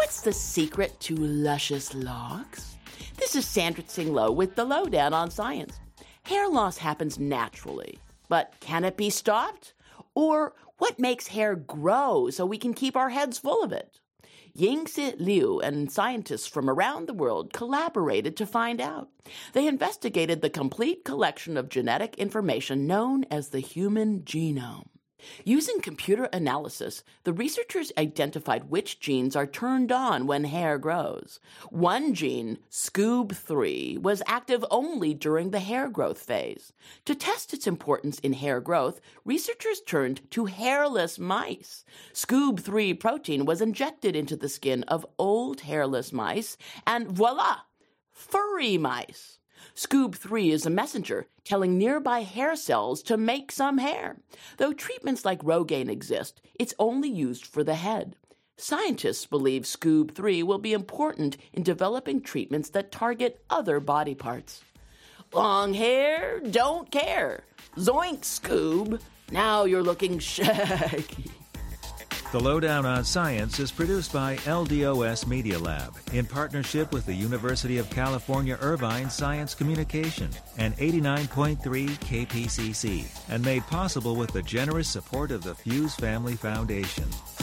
What's the secret to luscious locks? This is Sandra Tsing Loh with the Lowdown on Science. Hair loss happens naturally, but can it be stopped? Or what makes hair grow so we can keep our heads full of it? Yingxi Liu and scientists from around the world collaborated to find out. They investigated the complete collection of genetic information known as the human genome. Using computer analysis, the researchers identified which genes are turned on when hair grows. One gene, SCOOB3, was active only during the hair growth phase. To test its importance in hair growth, researchers turned to hairless mice. SCOOB3 protein was injected into the skin of old hairless mice, and voila, furry mice. SCOOB3 is a messenger telling nearby hair cells to make some hair. Though treatments like Rogaine exist, it's only used for the head. Scientists believe SCOOB3 will be important in developing treatments that target other body parts. Long hair, don't care. Zoink, Scoob. Now you're looking shaggy. The Lowdown on Science is produced by LDOS Media Lab in partnership with the University of California Irvine Science Communication and 89.3 KPCC, and made possible with the generous support of the Fuse Family Foundation.